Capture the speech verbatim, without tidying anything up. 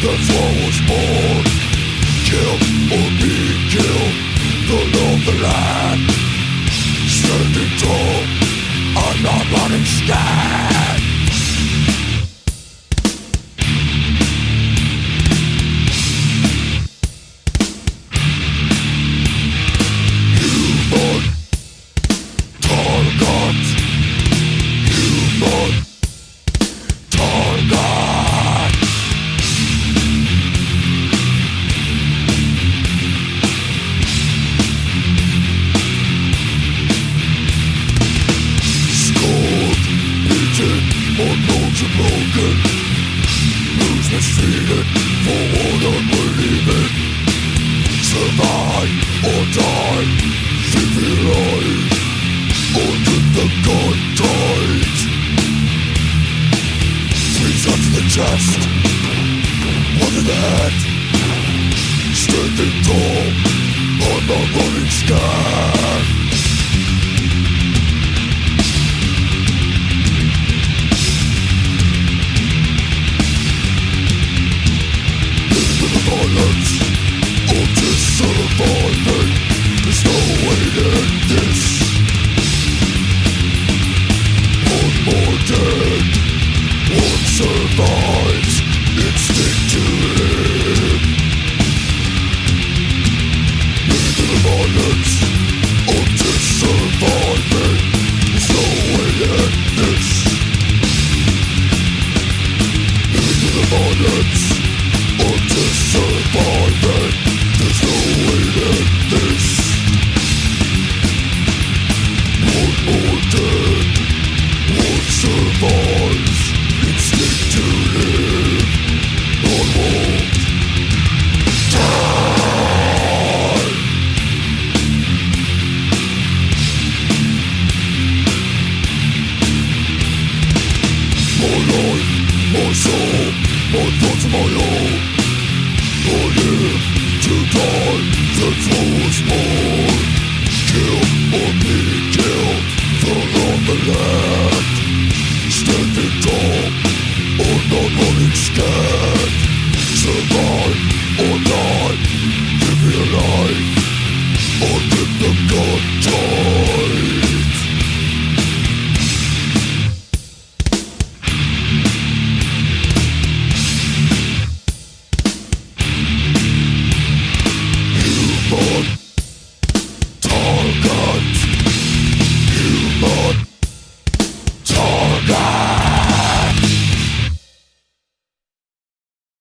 That's why I was born. Kill or be killed, the law of the land. Standing tall, I'm not running scared. Human target. Human target. Unknown to broken, who's mistreated for what I'm believing. Survive or die, civilize under the gun tide. Three shots to the chest, one in the head. Standing tall, I'm not running scared. Violence, or just surviving. There's no way to end this. One more dead, one survives. Instinct to live. Into the violence, or just surviving. There's no way to end this. Into the violence, or just surviving. There's no way to end this. One more dead, one survives. Instinct to live. One won't die. My life, my soul, my thoughts, my own. I live to die, that's what was born.